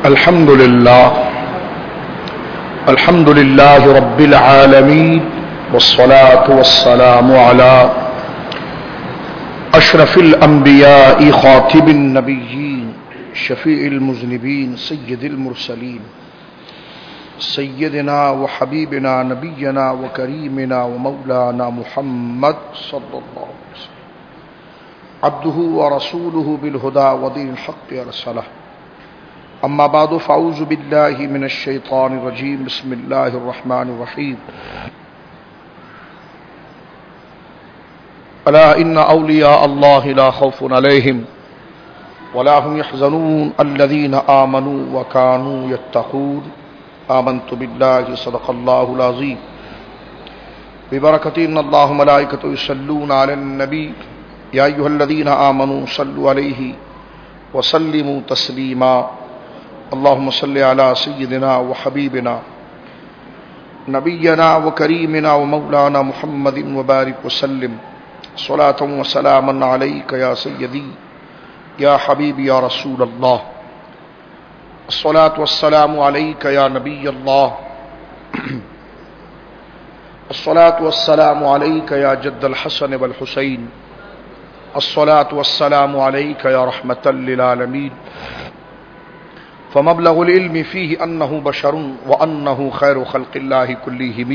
الحمد لله رب العالمين والصلاة والسلام على أشرف الأنبياء خاتم النبيين شفيع المذنبين سيد المرسلين سيدنا وحبيبنا نبينا وكريمنا ومولانا محمد صلى الله عليه وسلم عبده ورسوله بالهدى ودين الحق أرسله اما بعد فاعوذ بالله من الشيطان الرجيم بسم الله الرحمن الرحيم الا ان اولیاء الله لا خوف عليهم ولا هم يحزنون الذين آمنوا وكانوا يتقون آمنت بالله صدق الله العظيم ببركة ان الله ملائكته يصلون على النبي يا ايها الذين آمنوا صلوا عليه وسلموا تسليما اللهم صل على سيدنا وحبيبنا نبينا وكريمنا ومولانا محمد وبارك وسلم صلاة وسلاما عليك يا سيدي يا حبيبي يا رسول الله الصلاة والسلام عليك يا نبي الله الصلاة والسلام عليك يا جد الحسن والحسين الصلاة والسلام عليك يا رحمة للعالمين فمبلغ العلم فيه أنه بشر وأنه خير خلق الله كلهم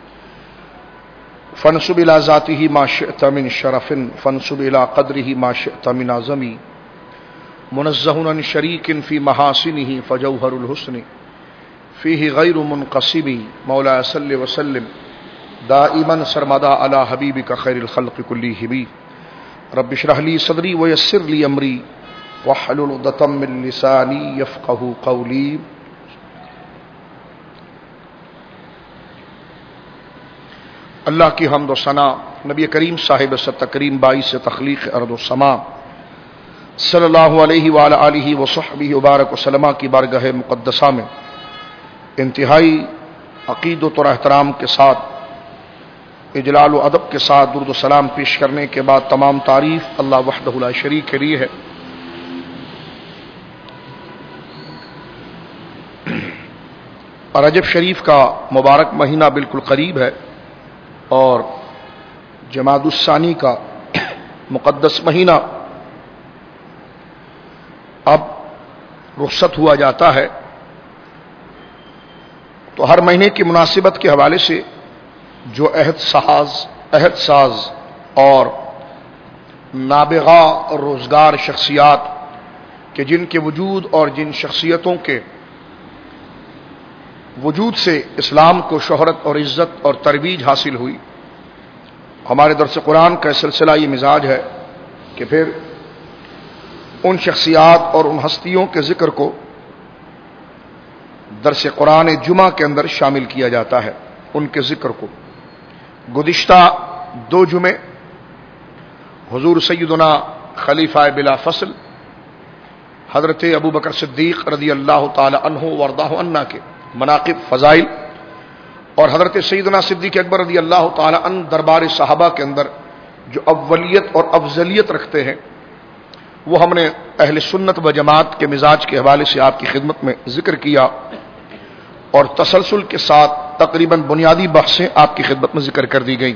فانسب إلى ذاته ما شئت من شرف فانسب إلى قدره ما شئت من عظم منزه عن شريك في محاسنه فجوهر الحسن فيه غير منقسم مولاي صل وسلم دائما سرمدا على حبيبك خير الخلق كلهم رب اشرح لي صدري ويسر لي أمري واحلل عقدة من لساني يفقهوا قولي اللہ کی حمد و ثنا نبی کریم صاحب تکریم باعث تخلیق ارض و سما صلی اللہ علیہ وآلہ آلہ وصحبہ وبارک وسلم کی بارگاہ مقدسہ میں انتہائی عقیدت اور احترام کے ساتھ اجلال و ادب کے ساتھ درود و سلام پیش کرنے کے بعد تمام تعریف اللہ وحدہ لا شریک کے لیے ہے. رجب شریف کا مبارک مہینہ بالکل قریب ہے اور جمادی الثانی کا مقدس مہینہ اب رخصت ہوا جاتا ہے. تو ہر مہینے کی مناسبت کے حوالے سے جو عہد ساز اور نابغہ اور روزگار شخصیات کہ جن کے وجود اور جن شخصیتوں کے وجود سے اسلام کو شہرت اور عزت اور ترویج حاصل ہوئی، ہمارے درس قرآن کا سلسلہ یہ مزاج ہے کہ پھر ان شخصیات اور ان ہستیوں کے ذکر کو درس قرآن جمعہ کے اندر شامل کیا جاتا ہے. ان کے ذکر کو گزشتہ 2 جمعے حضور سیدنا خلیفہ بلا فصل حضرت ابوبکر صدیق رضی اللہ تعالی عنہ وارضاہ عنہ کے مناقب فضائل اور حضرت سیدنا صدیق اکبر رضی اللہ تعالی عنہ دربار صحابہ کے اندر جو اولیت اور افضلیت رکھتے ہیں وہ ہم نے اہل سنت و جماعت کے مزاج کے حوالے سے آپ کی خدمت میں ذکر کیا اور تسلسل کے ساتھ تقریباً بنیادی بحثیں آپ کی خدمت میں ذکر کر دی گئی.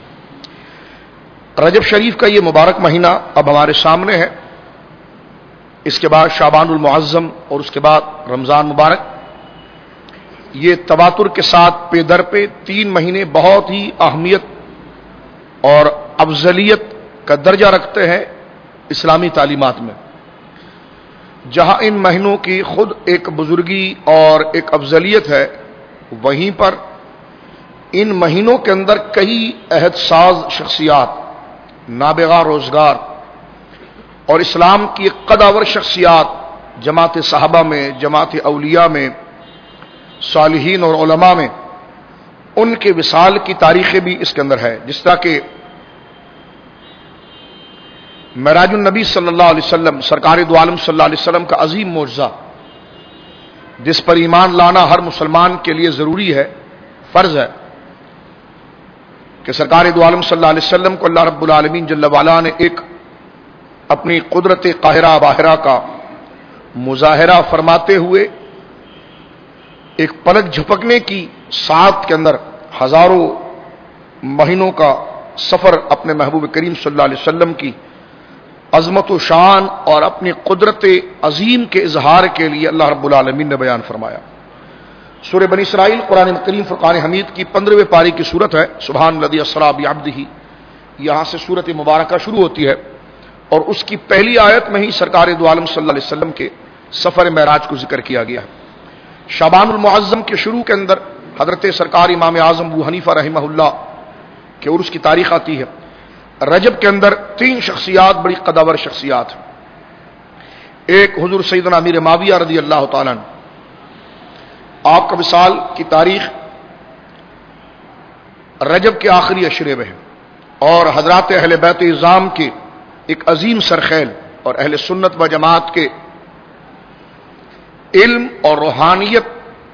رجب شریف کا یہ مبارک مہینہ اب ہمارے سامنے ہے. اس کے بعد شعبان المعظم اور اس کے بعد رمضان مبارک. یہ تواتر کے ساتھ پے در پہ 3 مہینے بہت ہی اہمیت اور افضلیت کا درجہ رکھتے ہیں اسلامی تعلیمات میں. جہاں ان مہینوں کی خود ایک بزرگی اور ایک افضلیت ہے، وہیں پر ان مہینوں کے اندر کئی عہد ساز شخصیات، نابغہ روزگار اور اسلام کی قداور شخصیات جماعت صحابہ میں، جماعت اولیاء میں، صالحین اور علماء میں ان کے وصال کی تاریخیں بھی اس کے اندر ہے. جس طرح کہ معراج النبی صلی اللہ علیہ وسلم، سرکار دو عالم صلی اللہ علیہ وسلم کا عظیم معجزہ جس پر ایمان لانا ہر مسلمان کے لیے ضروری ہے، فرض ہے کہ سرکار دو عالم صلی اللہ علیہ وسلم کو اللہ رب العالمین جل وعلا نے ایک اپنی قدرت قاہرہ باہرہ کا مظاہرہ فرماتے ہوئے ایک پلک جھپکنے کی ساتھ کے اندر ہزاروں مہینوں کا سفر اپنے محبوب کریم صلی اللہ علیہ وسلم کی عظمت و شان اور اپنی قدرت عظیم کے اظہار کے لیے اللہ رب العالمین نے بیان فرمایا۔ سورہ بنی اسرائیل قرآن کریم فرقان حمید کی 15ویں پاری کی صورت ہے، سبحان الذی اسری بعبدہ۔ یہاں سے صورت مبارکہ شروع ہوتی ہے اور اس کی پہلی آیت میں ہی سرکار دو عالم صلی اللہ علیہ وسلم کے سفر معراج کو ذکر کیا گیا ہے۔ شعبان المعظم کے شروع کے اندر حضرت سرکار امام اعظم ابو حنیفہ رحمہ اللہ کے عرس کی تاریخ آتی ہے۔ رجب کے اندر 3 شخصیات بڑی قداور شخصیات ہیں۔ ایک حضور سیدنا امیر معاویہ رضی اللہ تعالیٰ عنہ، آپ کا وصال کی تاریخ رجب کے آخری عشرے میں ہے، اور حضرات اہل بیت اعظام کے ایک عظیم سرخیل اور اہل سنت و جماعت کے علم اور روحانیت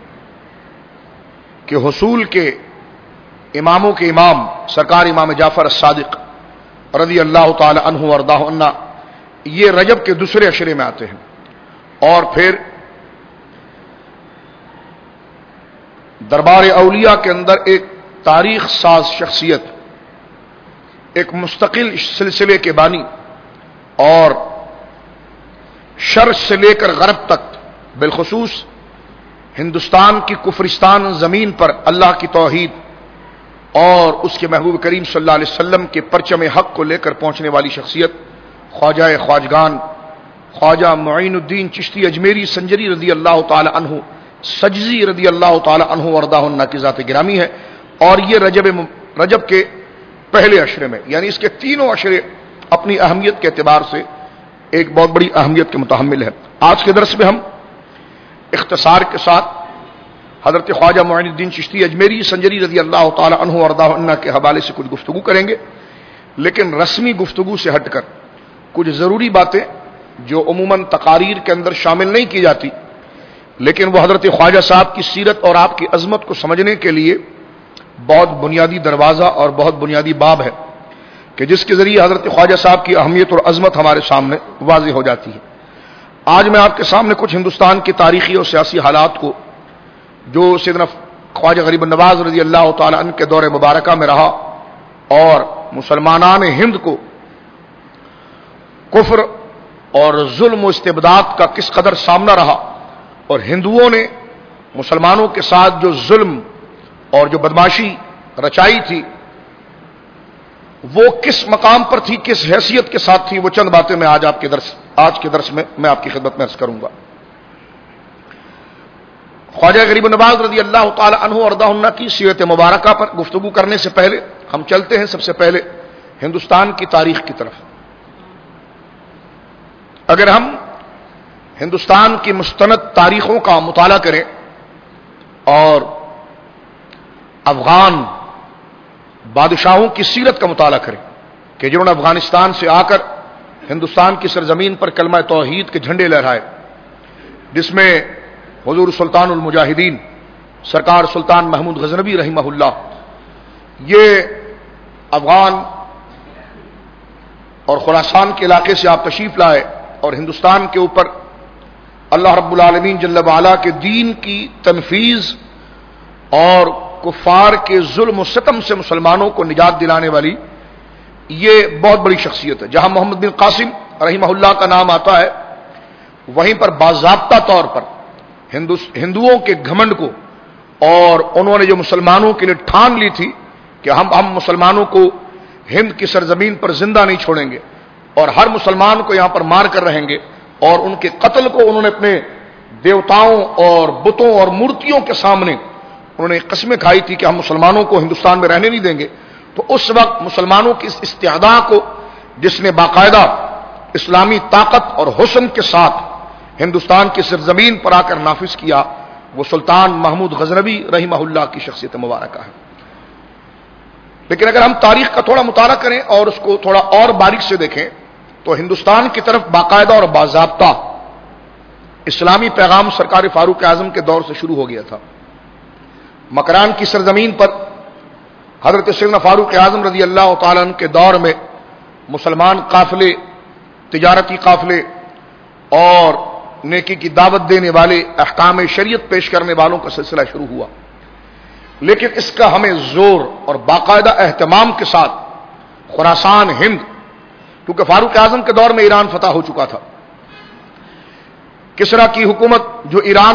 کے حصول کے اماموں کے امام سرکار امام جعفر الصادق رضی اللہ تعالی عنہ وارضاہ عنہ یہ رجب کے دوسرے عشرے میں آتے ہیں۔ اور پھر دربار اولیاء کے اندر ایک تاریخ ساز شخصیت، ایک مستقل سلسلے کے بانی اور شرق سے لے کر غرب تک بالخصوص ہندوستان کی کفرستان زمین پر اللہ کی توحید اور اس کے محبوب کریم صلی اللہ علیہ وسلم کے پرچم حق کو لے کر پہنچنے والی شخصیت خواجہ خواجگان خواجہ معین الدین چشتی اجمیری سنجری رضی اللہ تعالی عنہ سجزی رضی اللہ تعالی عنہ ورداہ عنہ کی ذات گرامی ہے۔ اور یہ رجب کے پہلے عشرے میں، یعنی اس کے تینوں عشرے اپنی اہمیت کے اعتبار سے ایک بہت بڑی اہمیت کے متحمل ہے۔ آج کے درس میں ہم اختصار کے ساتھ حضرت خواجہ معین الدین چشتی اجمیری سنجری رضی اللہ تعالی عنہ ورداہ عنہ کے حوالے سے کچھ گفتگو کریں گے، لیکن رسمی گفتگو سے ہٹ کر کچھ ضروری باتیں جو عموماً تقاریر کے اندر شامل نہیں کی جاتی، لیکن وہ حضرت خواجہ صاحب کی سیرت اور آپ کی عظمت کو سمجھنے کے لیے بہت بنیادی دروازہ اور بہت بنیادی باب ہے کہ جس کے ذریعے حضرت خواجہ صاحب کی اہمیت اور عظمت ہمارے سامنے واضح ہو جاتی ہے۔ آج میں آپ کے سامنے کچھ ہندوستان کی تاریخی اور سیاسی حالات کو جو سیدنا خواجہ غریب النواز رضی اللہ تعالی عنہ کے دور مبارکہ میں رہا اور مسلمانان ہند کو کفر اور ظلم و استبداد کا کس قدر سامنا رہا، اور ہندوؤں نے مسلمانوں کے ساتھ جو ظلم اور جو بدماشی رچائی تھی وہ کس مقام پر تھی، کس حیثیت کے ساتھ تھی، وہ چند باتیں میں آج کے درس میں آپ کی خدمت میں عرض کروں گا۔ خواجہ غریب النواز رضی اللہ تعالی عنہ وارضاہ عنہ کی سیرت مبارکہ پر گفتگو کرنے سے پہلے ہم چلتے ہیں سب سے پہلے ہندوستان کی تاریخ کی طرف۔ اگر ہم ہندوستان کی مستند تاریخوں کا مطالعہ کریں اور افغان بادشاہوں کی سیرت کا مطالعہ کریں کہ جنہوں نے افغانستان سے آ کر ہندوستان کی سرزمین پر کلمہ توحید کے جھنڈے لہرائے، جس میں حضور سلطان المجاہدین سرکار سلطان محمود غزنوی رحمہ اللہ یہ افغان اور خراسان کے علاقے سے آپ تشریف لائے اور ہندوستان کے اوپر اللہ رب العالمین جل وعلا کے دین کی تنفیذ اور کفار کے ظلم و ستم سے مسلمانوں کو نجات دلانے والی یہ بہت بڑی شخصیت ہے۔ جہاں محمد بن قاسم رحمہ اللہ کا نام آتا ہے وہیں پر باضابطہ طور پر ہندوؤں کے گھمنڈ کو اور انہوں نے جو مسلمانوں کے لیے ٹھان لی تھی کہ ہم مسلمانوں کو ہند کی سرزمین پر زندہ نہیں چھوڑیں گے اور ہر مسلمان کو یہاں پر مار کر رہیں گے، اور ان کے قتل کو انہوں نے اپنے دیوتاؤں اور بتوں اور مورتیوں کے سامنے انہوں نے قسمیں کھائی تھی کہ ہم مسلمانوں کو ہندوستان میں رہنے نہیں دیں گے۔ تو اس وقت مسلمانوں کی اس استعداء کو جس نے باقاعدہ اسلامی طاقت اور حسن کے ساتھ ہندوستان کی سرزمین پر آ کر نافذ کیا، وہ سلطان محمود غزنوی رحمہ اللہ کی شخصیت مبارکہ ہے۔ لیکن اگر ہم تاریخ کا تھوڑا مطالعہ کریں اور اس کو تھوڑا اور باریک سے دیکھیں تو ہندوستان کی طرف باقاعدہ اور باضابطہ اسلامی پیغام سرکار فاروق اعظم کے دور سے شروع ہو گیا تھا۔ مکران کی سرزمین پر حضرت سیدنا فاروق اعظم رضی اللہ تعالیٰ عنہ کے دور میں مسلمان قافلے، تجارتی قافلے اور نیکی کی دعوت دینے والے، احکام شریعت پیش کرنے والوں کا سلسلہ شروع ہوا، لیکن اس کا ہمیں زور اور باقاعدہ اہتمام کے ساتھ خراسان، ہند، کیونکہ فاروق اعظم کے دور میں ایران فتح ہو چکا تھا، کسرا کی حکومت جو ایران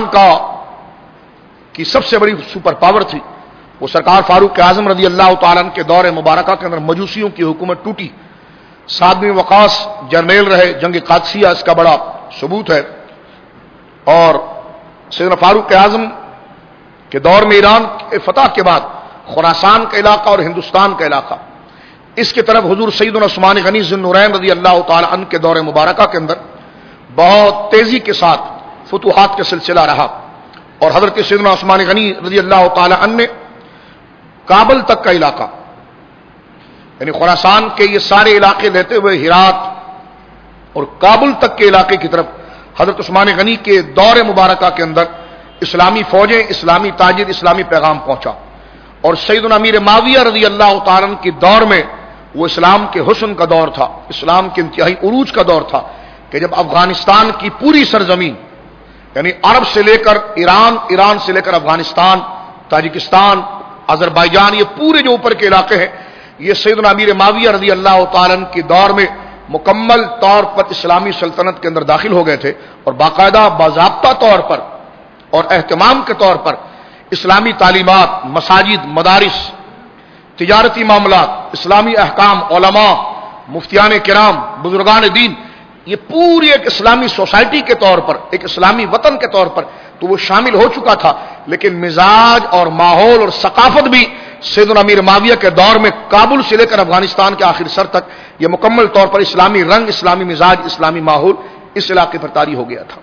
کی سب سے بڑی سپر پاور تھی، وہ سرکار فاروق اعظم رضی اللہ تعالیٰ عنہ کے دور مبارکہ کے اندر مجوسیوں کی حکومت ٹوٹی، سعد بن وقاص جرنیل رہے، جنگ قادسیہ اس کا بڑا ثبوت ہے، اور سیدنا فاروق اعظم کے دور میں ایران کے فتح کے بعد خراسان کا علاقہ اور ہندوستان کا علاقہ، اس کی طرف حضور سیدنا عثمان غنی ذو النورین رضی اللہ تعالی عنہ کے دور مبارکہ کے اندر بہت تیزی کے ساتھ فتوحات کا سلسلہ رہا، اور حضرت سیدنا عثمان غنی رضی اللہ تعالی عنہ نے کابل تک کا علاقہ، یعنی خراسان کے یہ سارے علاقے لیتے ہوئے ہرات اور کابل تک کے علاقے کی طرف حضرت عثمان غنی کے دور مبارکہ کے اندر اسلامی فوجیں، اسلامی تاجر، اسلامی پیغام پہنچا، اور سیدنا امیر معاویہ رضی اللہ تعالیٰ عنہ کے دور میں وہ اسلام کے حسن کا دور تھا، اسلام کے انتہائی عروج کا دور تھا، کہ جب افغانستان کی پوری سرزمین، یعنی عرب سے لے کر ایران، ایران سے لے کر افغانستان، تاجکستان، آذربائیجان، یہ پورے جو اوپر کے علاقے ہیں، یہ سیدنا امیر معاویہ رضی اللہ تعالیٰ عنہ کے دور میں مکمل طور پر اسلامی سلطنت کے اندر داخل ہو گئے تھے، اور باقاعدہ باضابطہ طور پر اور اہتمام کے طور پر اسلامی تعلیمات، مساجد، مدارس، تجارتی معاملات، اسلامی احکام، علماء، مفتیان کرام، بزرگان دین، یہ پوری ایک اسلامی سوسائٹی کے طور پر، ایک اسلامی وطن کے طور پر تو وہ شامل ہو چکا تھا، لیکن مزاج اور ماحول اور ثقافت بھی سیدنا امیر معاویہ کے دور میں کابل سے لے کر افغانستان کے آخر سر تک یہ مکمل طور پر اسلامی رنگ، اسلامی مزاج، اسلامی ماحول اس علاقے پر طاری ہو گیا تھا۔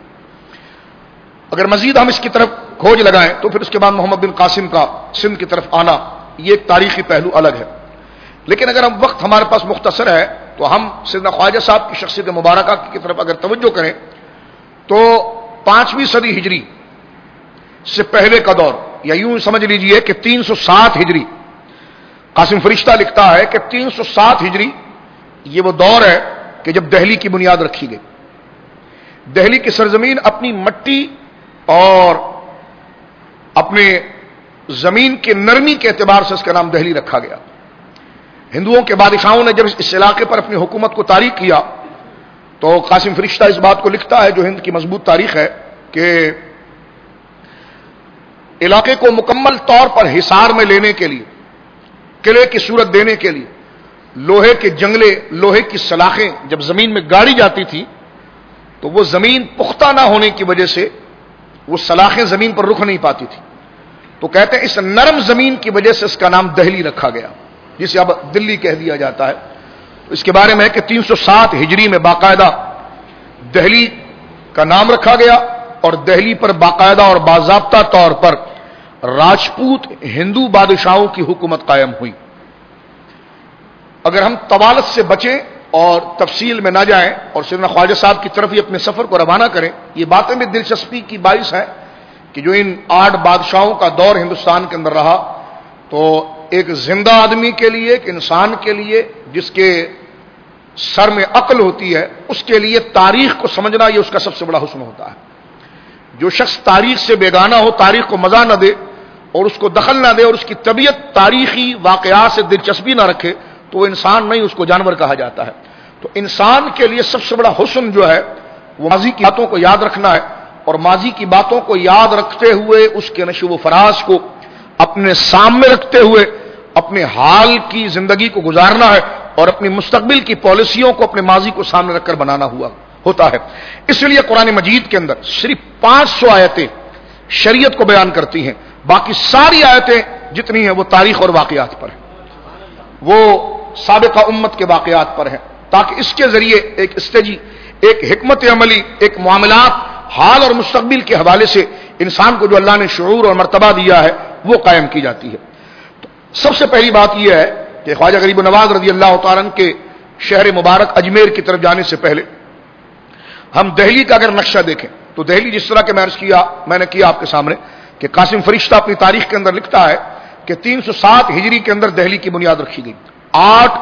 اگر مزید ہم اس کی طرف کھوج لگائیں تو پھر اس کے بعد محمد بن قاسم کا سندھ کی طرف آنا، یہ ایک تاریخی پہلو الگ ہے، لیکن اگر ہم وقت ہمارے پاس مختصر ہے تو ہم سیدنا خواجہ صاحب کی شخصیت مبارکہ کی طرف اگر توجہ کریں تو 5ویں صدی ہجری سے پہلے کا دور، یا یوں سمجھ لیجئے کہ 307 ہجری، قاسم فرشتہ لکھتا ہے کہ 307 ہجری یہ وہ دور ہے کہ جب دہلی کی بنیاد رکھی گئی، دہلی کی سرزمین اپنی مٹی اور اپنے زمین کی نرمی کے اعتبار سے اس کا نام دہلی رکھا گیا۔ ہندوؤں کے بادشاہوں نے جب اس علاقے پر اپنی حکومت کو طاریق کیا تو قاسم فرشتہ اس بات کو لکھتا ہے، جو ہند کی مضبوط تاریخ ہے، کہ علاقے کو مکمل طور پر حصار میں لینے کے لیے، قلعے کی صورت دینے کے لیے لوہے کے جنگلے، لوہے کی سلاخیں جب زمین میں گاڑی جاتی تھی تو وہ زمین پختہ نہ ہونے کی وجہ سے وہ سلاخیں زمین پر رک نہیں پاتی تھی، تو کہتے ہیں اس نرم زمین کی وجہ سے اس کا نام دہلی رکھا گیا، جسے اب دلی کہہ دیا جاتا ہے۔ اس کے بارے میں ہے کہ 307 ہجری میں باقاعدہ دہلی کا نام رکھا گیا، اور دہلی پر باقاعدہ اور باضابطہ طور پر راجپوت ہندو بادشاہوں کی حکومت قائم ہوئی۔ اگر ہم طوالت سے بچیں اور تفصیل میں نہ جائیں اور سیدنا خواجہ صاحب کی طرف ہی اپنے سفر کو روانہ کریں، یہ باتیں بھی دلچسپی کی باعث ہے کہ جو ان 8 بادشاہوں کا دور ہندوستان کے اندر رہا، تو ایک زندہ آدمی کے لیے، ایک انسان کے لیے جس کے سر میں عقل ہوتی ہے، اس کے لیے تاریخ کو سمجھنا یہ اس کا سب سے بڑا حسن ہوتا ہے۔ جو شخص تاریخ سے بیگانہ ہو، تاریخ کو مزہ نہ دے اور اس کو دخل نہ دے، اور اس کی طبیعت تاریخی واقعات سے دلچسپی نہ رکھے، تو وہ انسان نہیں، اس کو جانور کہا جاتا ہے۔ تو انسان کے لیے سب سے بڑا حسن جو ہے وہ ماضی کی باتوں کو یاد رکھنا ہے، اور ماضی کی باتوں کو یاد رکھتے ہوئے اس کے نشو و فراز کو اپنے سامنے رکھتے ہوئے اپنے حال کی زندگی کو گزارنا ہے، اور اپنی مستقبل کی پالیسیوں کو اپنے ماضی کو سامنے رکھ کر بنانا ہوتا ہے۔ اس لیے قرآن مجید کے اندر صرف 500 آیتیں شریعت کو بیان کرتی ہیں، باقی ساری آیتیں جتنی ہیں وہ تاریخ اور واقعات پر ہیں، وہ سابقہ امت کے واقعات پر ہیں، تاکہ اس کے ذریعے ایک اسٹریٹجی، ایک حکمت عملی، ایک معاملات، حال اور مستقبل کے حوالے سے انسان کو جو اللہ نے شعور اور مرتبہ دیا ہے وہ قائم کی جاتی ہے۔ تو سب سے پہلی بات یہ ہے کہ خواجہ غریب نواز رضی اللہ تعالیٰ عنہ کے شہر مبارک اجمیر کی طرف جانے سے پہلے ہم دہلی کا اگر نقشہ دیکھیں تو دہلی جس طرح کہ میں نے کیا آپ کے سامنے کہ قاسم فرشتہ اپنی تاریخ کے اندر لکھتا ہے کہ 307 ہجری کے اندر دہلی کی بنیاد رکھی گئی۔ 8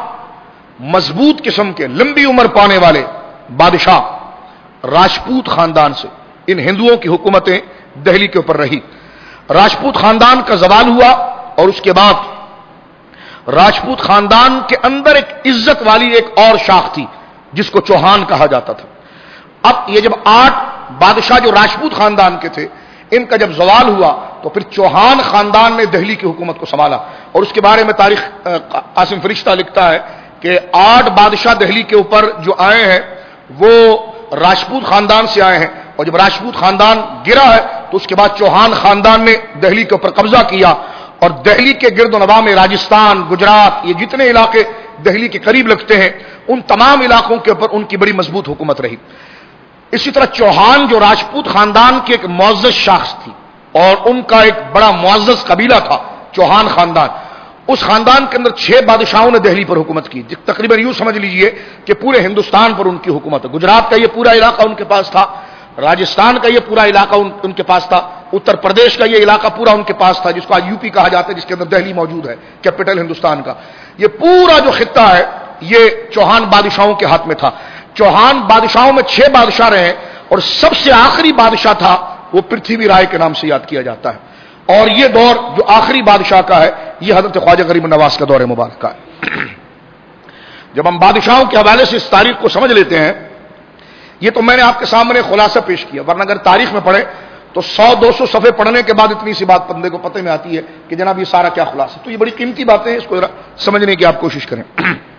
مضبوط قسم کے لمبی عمر پانے والے بادشاہ راجپوت خاندان سے، ان ہندوؤں کی حکومتیں دہلی کے اوپر رہی. راجپوت خاندان کا زوال ہوا اور اس کے بعد راجپوت خاندان کے اندر ایک عزت والی ایک اور شاخ تھی جس کو چوہان کہا جاتا تھا. اب یہ جب 8 بادشاہ جو راجپوت خاندان کے تھے ان کا جب زوال ہوا تو پھر چوہان خاندان نے دہلی کی حکومت کو سنبھالا. اور اس کے بارے میں تاریخ قاسم فرشتہ لکھتا ہے کہ 8 بادشاہ دہلی کے اوپر جو آئے ہیں وہ راجپوت خاندان سے آئے ہیں, اور جب راجپوت خاندان گرا ہے تو اس کے بعد چوہان خاندان نے دہلی کے اوپر قبضہ کیا, اور دہلی کے گرد و نواح میں راجستھان, گجرات, یہ جتنے علاقے دہلی کے قریب لگتے ہیں ان تمام علاقوں کے اوپر ان کی بڑی مضبوط حکومت رہی. اسی طرح چوہان جو راجپوت خاندان کی ایک معزز شاخص تھی اور ان کا ایک بڑا معزز قبیلہ تھا چوہان خاندان, اس خاندان کے اندر 6 بادشاہوں نے دہلی پر حکومت کی. تقریباً یوں سمجھ لیجئے کہ پورے ہندوستان پر ان کی حکومت ہے. گجرات کا یہ پورا علاقہ ان کے پاس تھا, راجستھان کا یہ پورا علاقہ ان کے پاس تھا, اتر پردیش کا یہ علاقہ پورا ان کے پاس تھا جس کو آج یو پی کہا جاتا ہے, جس کے اندر دہلی موجود ہے, کیپٹل ہندوستان کا. یہ پورا جو خطہ ہے یہ چوہان بادشاہوں کے ہاتھ میں تھا. چوہان بادشاہوں میں 6 بادشاہ رہے اور سب سے آخری بادشاہ تھا وہ پرتھوی رائے کے نام سے یاد کیا جاتا ہے. اور یہ دور جو آخری بادشاہ کا ہے یہ حضرت خواجہ غریب نواز کا دور مبارک کا ہے. جب ہم بادشاہوں کے حوالے سے اس تاریخ کو سمجھ لیتے ہیں, یہ تو میں نے آپ کے سامنے خلاصہ پیش کیا, ورنہ اگر تاریخ میں پڑھیں تو 100-200 صفحے پڑھنے کے بعد اتنی سی بات بندے کو پتہ میں آتی ہے کہ جناب یہ سارا کیا خلاصہ. تو یہ بڑی قیمتی باتیں ہیں, اس کو ذرا سمجھنے کی آپ کوشش کریں.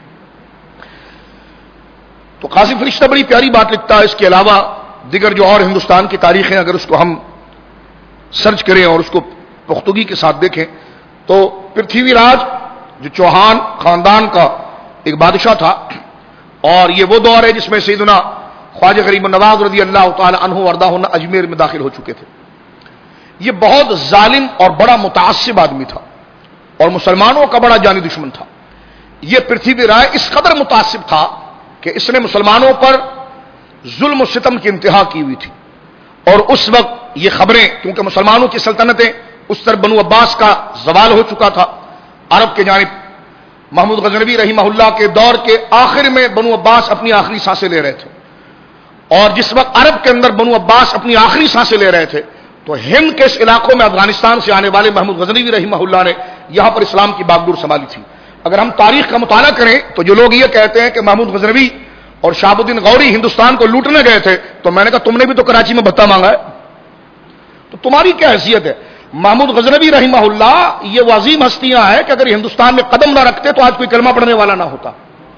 تو قاسم فرشتہ بڑی پیاری بات لکھتا ہے. اس کے علاوہ دیگر جو اور ہندوستان کی تاریخیں اگر اس کو ہم سرچ کریں اور اس کو پختگی کے ساتھ دیکھیں تو پرتھوی راج جو چوہان خاندان کا ایک بادشاہ تھا, اور یہ وہ دور ہے جس میں سیدنا خواجہ غریب نواز رضی اللہ تعالی عنہ وردہ اجمیر میں داخل ہو چکے تھے. یہ بہت ظالم اور بڑا متعصب آدمی تھا اور مسلمانوں کا بڑا جانی دشمن تھا. یہ پرتھوی رائے اس قدر متعصب تھا کہ اس نے مسلمانوں پر ظلم و ستم کی انتہا کی ہوئی تھی. اور اس وقت یہ خبریں, کیونکہ مسلمانوں کی سلطنتیں اس طرح بنو عباس کا زوال ہو چکا تھا, عرب کے جانب محمود غزنوی رحمہ اللہ کے دور کے آخر میں بنو عباس اپنی آخری سانسیں لے رہے تھے, اور جس وقت عرب کے اندر بنو عباس اپنی آخری سانسیں لے رہے تھے تو ہند کے اس علاقوں میں افغانستان سے آنے والے محمود غزنوی رحمہ اللہ نے یہاں پر اسلام کی باگڈور سنبھالی تھی. اگر ہم تاریخ کا مطالعہ کریں تو جو لوگ یہ کہتے ہیں کہ محمود غزنوی اور شہاب الدین غوری ہندوستان کو لوٹنے گئے تھے, تو میں نے کہا تم نے بھی تو کراچی میں بھتہ مانگا ہے, تو تمہاری کیا حیثیت ہے؟ محمود غزنوی رحمہ اللہ یہ وہ عظیم ہستیاں ہیں کہ اگر یہ ہندوستان میں قدم نہ رکھتے تو آج کوئی کلمہ پڑھنے والا نہ ہوتا.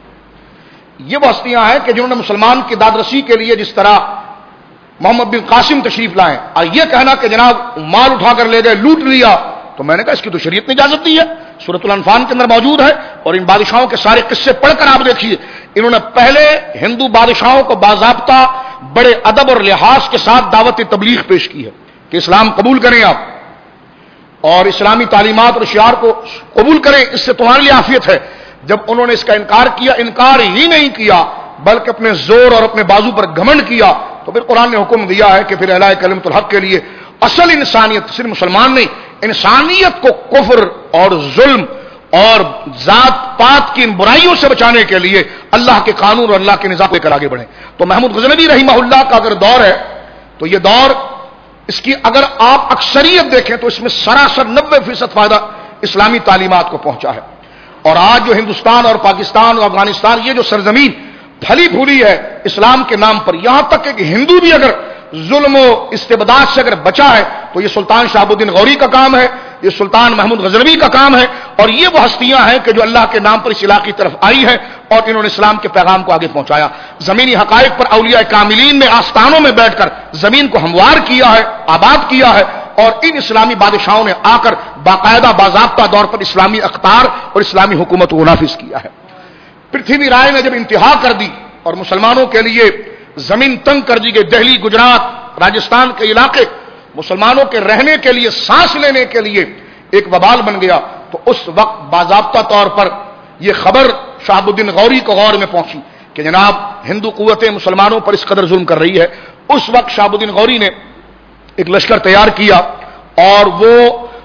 یہ وہ ہستیاں ہیں کہ جنہوں نے مسلمان کی داد رسی کے لیے جس طرح محمد بن قاسم تشریف لائے, اور یہ کہنا کہ جناب مال اٹھا کر لے گئے, لوٹ لیا, تو میں نے کہا اس کی تو شریعت نے اجازت دی ہے, سورۃ الانفال کے اندر موجود ہے. اور ان بادشاہوں کے سارے قصے پڑھ کر آپ دیکھیے, انہوں نے پہلے ہندو بادشاہوں کو باضابطہ بڑے ادب اور لحاظ کے ساتھ دعوت تبلیغ پیش کی ہے کہ اسلام قبول کریں آپ اور اسلامی تعلیمات اور شعار کو قبول کریں, اس سے تمہارے لیے عافیت ہے. جب انہوں نے اس کا انکار کیا, انکار ہی نہیں کیا بلکہ اپنے زور اور اپنے بازو پر گھمنڈ کیا, تو پھر قرآن نے حکم دیا ہے کہ پھر اعلاء کلمۃ الحق کے لیے اصل انسانیت, صرف مسلمان نہیں, انسانیت کو کفر اور ظلم اور ذات پات کی ان برائیوں سے بچانے کے لیے اللہ کے قانون اور اللہ کے نظام لے کر آگے بڑھیں. تو محمود غزنوی رحمہ اللہ کا اگر دور ہے تو یہ دور, اس کی اگر آپ اکثریت دیکھیں تو اس میں سراسر 90% فائدہ اسلامی تعلیمات کو پہنچا ہے. اور آج جو ہندوستان اور پاکستان اور افغانستان یہ جو سرزمین پھلی پھولی ہے اسلام کے نام پر, یہاں تک کہ ہندو بھی اگر ظلم و استبداد سے اگر بچا ہے تو یہ سلطان شہاب الدین غوری کا کام ہے, یہ سلطان محمود غزنوی کا کام ہے, اور یہ وہ ہستیاں ہیں کہ جو اللہ کے نام پر اس علاقے کی طرف آئی ہیں اور انہوں نے اسلام کے پیغام کو آگے پہنچایا. زمینی حقائق پر اولیاء کاملین نے آستانوں میں بیٹھ کر زمین کو ہموار کیا ہے, آباد کیا ہے, اور ان اسلامی بادشاہوں نے آ کر باقاعدہ باضابطہ طور پر اسلامی اقدار اور اسلامی حکومت کو نافذ کیا ہے. پرتھوی رائے نے جب انتہا کر دی اور مسلمانوں کے لیے زمین تنگ کر دی گئی, دہلی, گجرات, راجستھان کے علاقے مسلمانوں کے رہنے کے لیے, سانس لینے کے لیے ایک وبال بن گیا, تو اس وقت باضابطہ طور پر یہ خبر شہاب الدین غوری کو غور میں پہنچی کہ جناب ہندو قوتیں مسلمانوں پر اس قدر ظلم کر رہی ہے. اس وقت شہاب الدین غوری نے ایک لشکر تیار کیا اور وہ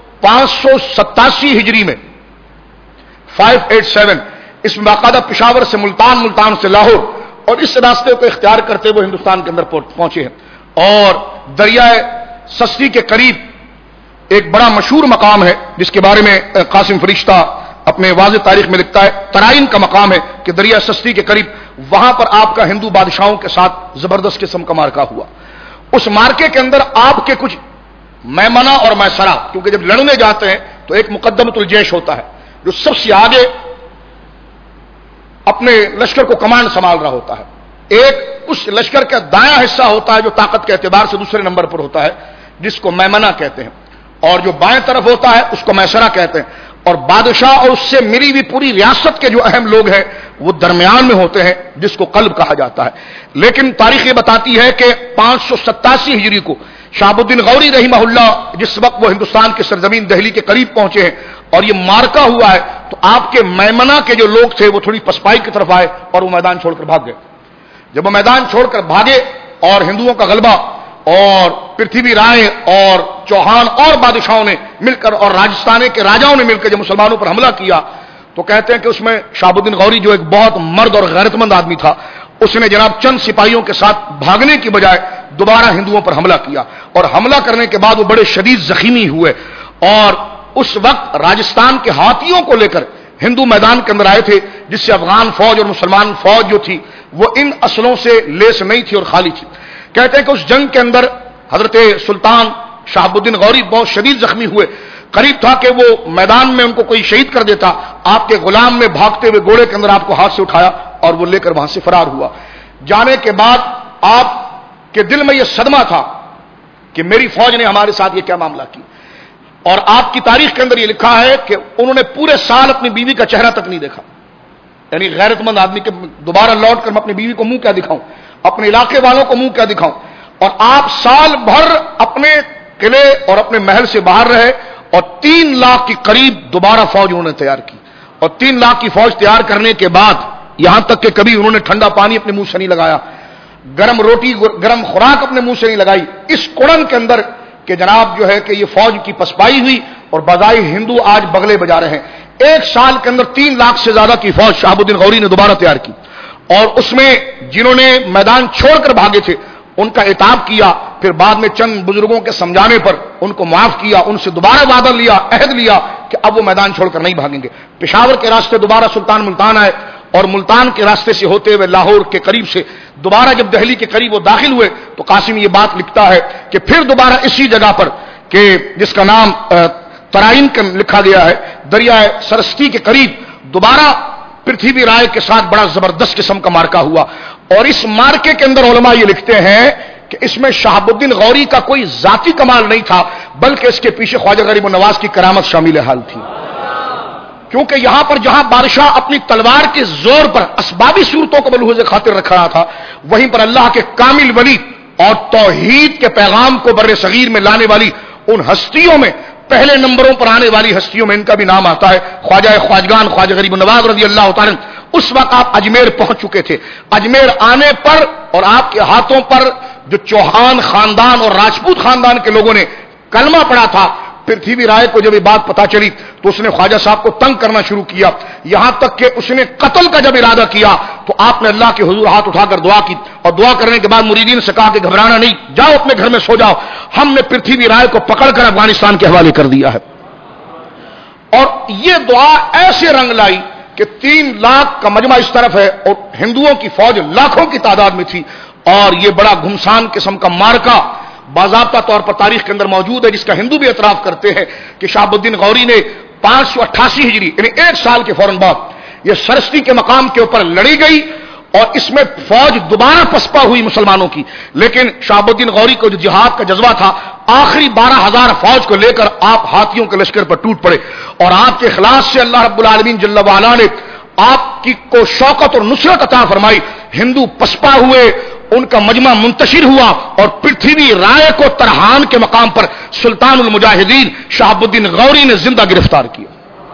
587 ہجری میں 587 اس میں باقاعدہ پشاور سے ملتان, ملتان سے لاہور, اور اس راستے کو اختیار کرتے ہوئے ہندوستان کے اندر پہنچے ہیں. اور دریائے سستی کے قریب ایک بڑا مشہور مقام ہے جس کے بارے میں قاسم فرشتہ اپنے واضح تاریخ میں لکھتا ہے، ترائن کا مقام ہے کہ دریا سستی کے قریب، وہاں پر آپ کا ہندو بادشاہوں کے ساتھ زبردست قسم کا مارکا ہوا۔ اس مارکے کے اندر آپ کے کچھ میمنہ اور میسرہ، کیونکہ جب لڑنے جاتے ہیں تو ایک مقدمۃ الجیش ہوتا ہے جو سب سے آگے اپنے لشکر کو کمانڈ سنبھال رہا ہوتا ہے، ایک اس لشکر کا دایاں حصہ ہوتا ہے جو طاقت کے اعتبار سے دوسرے نمبر پر ہوتا ہے جس کو میمنہ کہتے ہیں، اور جو بائیں طرف ہوتا ہے اس کو میسرہ کہتے ہیں، اور بادشاہ اور اس سے ملی ہوئی پوری ریاست کے جو اہم لوگ ہیں وہ درمیان میں ہوتے ہیں جس کو قلب کہا جاتا ہے۔ لیکن تاریخ یہ بتاتی ہے کہ 587 ہجری کو شہاب الدین غوری رحمہ اللہ جس وقت وہ ہندوستان کی سرزمین دہلی کے قریب پہنچے ہیں اور یہ مارکا ہوا ہے، تو آپ کے میمنہ کے جو لوگ تھے وہ تھوڑی پسپائی کی طرف آئے اور وہ میدان چھوڑ کر بھاگ گئے۔ جب وہ میدان چھوڑ کر بھاگے اور ہندوؤں کا غلبہ اور پرتھوی رائے اور چوہان اور بادشاہوں نے مل کر اور راجستھان کے راجاؤں نے مل کر جب مسلمانوں پر حملہ کیا تو کہتے ہیں کہ اس میں شہاب الدین غوری جو ایک بہت مرد اور غیرت مند آدمی تھا، اس نے جناب چند سپاہیوں کے ساتھ بھاگنے کی بجائے دوبارہ ہندوؤں پر حملہ کیا، اور حملہ کرنے کے بعد وہ بڑے شدید زخمی ہوئے، اور اس وقت راجستھان کے ہاتھیوں کو لے کر ہندو میدان کے اندر آئے تھے، جس سے افغان فوج اور مسلمان فوج جو تھی وہ ان اصلوں سے لیس نہیں تھی اور خالی تھی۔ کہتے ہیں کہ اس جنگ کے اندر حضرت سلطان شہاب الدین غوری بہت شدید زخمی ہوئے، قریب تھا کہ وہ میدان میں ان کو کوئی شہید کر دیتا، آپ کے غلام نے بھاگتے ہوئے گھوڑے کے اندر آپ کو ہاتھ سے اٹھایا اور وہ لے کر وہاں سے فرار ہوا۔ جانے کے بعد آپ کے دل میں یہ صدمہ تھا کہ میری فوج نے ہمارے ساتھ یہ کیا معاملہ کی، اور آپ کی تاریخ کے اندر یہ لکھا ہے کہ انہوں نے پورے سال اپنی بیوی کا چہرہ تک نہیں دیکھا، یعنی غیرت مند آدمی کے دوبارہ لوٹ کر میں اپنی بیوی کو منہ کیا دکھاؤں، اپنے علاقے والوں کو منہ کیا دکھاؤں، اور آپ سال بھر اپنے قلعے اور اپنے محل سے باہر رہے، اور 3 لاکھ کے قریب دوبارہ فوج انہوں نے تیار کی، اور 3 لاکھ کی فوج تیار کرنے کے بعد یہاں تک کہ کبھی انہوں نے ٹھنڈا پانی اپنے منہ سے نہیں لگایا، گرم روٹی گرم خوراک اپنے منہ سے نہیں لگائی، اس کڑن کے اندر کہ جناب جو ہے کہ یہ فوج کی پسپائی ہوئی اور بظاہر ہندو آج بغلے بجا رہے ہیں۔ 1 سال کے اندر 3 لاکھ سے زیادہ کی فوج شہاب الدین غوری نے دوبارہ تیار کی، اور اس میں جنہوں نے میدان چھوڑ کر بھاگے تھے ان کا عتاب کیا، پھر بعد میں چند بزرگوں کے سمجھانے پر ان کو معاف کیا، ان سے دوبارہ وعدہ لیا، عہد لیا کہ اب وہ میدان چھوڑ کر نہیں بھاگیں گے۔ پشاور کے راستے دوبارہ سلطان ملتان آئے، اور ملتان کے راستے سے ہوتے ہوئے لاہور کے قریب سے دوبارہ جب دہلی کے قریب وہ داخل ہوئے تو قاسم یہ بات لکھتا ہے کہ پھر دوبارہ اسی جگہ پر کہ جس کا نام ترائن لکھا گیا ہے، دریائے سرستی کے قریب دوبارہ پرتھوی رائے کے ساتھ بڑا زبردست قسم کا مارکا ہوا، اور اس مارکے کے اندر علماء یہ لکھتے ہیں کہ اس میں شہاب الدین غوری کا کوئی ذاتی کمال نہیں تھا، بلکہ اس کے پیچھے خواجہ غریب النواز کی کرامت شامل حال تھی، کیونکہ یہاں پر جہاں بادشاہ اپنی تلوار کے زور پر اسبابی صورتوں کو ملحوظ خاطر رکھ رہا تھا، وہیں پر اللہ کے کامل ولی اور توحید کے پیغام کو بر صغیر میں لانے والی ان ہستیوں میں پہلے نمبروں پر آنے والی ہستیوں میں ان کا بھی نام آتا ہے، خواجہ خواجگان خواجہ غریب النواز رضی اللہ تعالی۔ اس وقت آپ اجمیر پہنچ چکے تھے، اجمیر آنے پر اور آپ کے ہاتھوں پر جو چوہان خاندان اور راجپوت خاندان کے لوگوں نے کلمہ پڑھا تھا، پرتھوی رائے کو جب یہ بات پتا چلی تو اس نے خواجہ صاحب کو تنگ کرنا شروع کیا، یہاں تک کہ اس نے قتل کا جب ارادہ کیا تو آپ نے اللہ کے حضور ہاتھ اٹھا کر دعا کی، اور دعا کرنے کے بعد مریدین سے کہا کہ گھبرانا نہیں، جاؤ اپنے گھر میں سو جاؤ، ہم نے پرتھوی رائے کو پکڑ کر افغانستان کے حوالے کر دیا ہے۔ اور یہ دعا ایسے رنگ لائی کہ 3 لاکھ کا مجمع اس طرف ہے اور ہندوؤں کی فوج لاکھوں کی تعداد میں تھی، اور یہ بڑا گھمسان قسم کا مارکا باضابطہ طور پر تاریخ کے اندر موجود ہے، جس کا ہندو بھی اعتراف کرتے ہیں کہ شہاب الدین غوری نے 588 ہجری یعنی 1 سال کے فوراً بعد یہ سرستی کے مقام کے اوپر لڑی گئی، اور اس میں فوج دوبارہ پسپا ہوئی مسلمانوں کی، لیکن شہاب الدین غوری کو جو جہاد کا جذبہ تھا، آخری 12,000 فوج کو لے کر آپ ہاتھیوں کے لشکر پر ٹوٹ پڑے، اور آپ کے اخلاص سے اللہ رب العالمین جل وعلا نے آپ کی کو شوکت اور نصرت عطا فرمائی، ہندو پسپا ہوئے، ان کا مجمع منتشر ہوا، اور پرتھوی رائے کو ترہان کے مقام پر سلطان المجاہدین شہاب الدین غوری نے زندہ گرفتار کیا،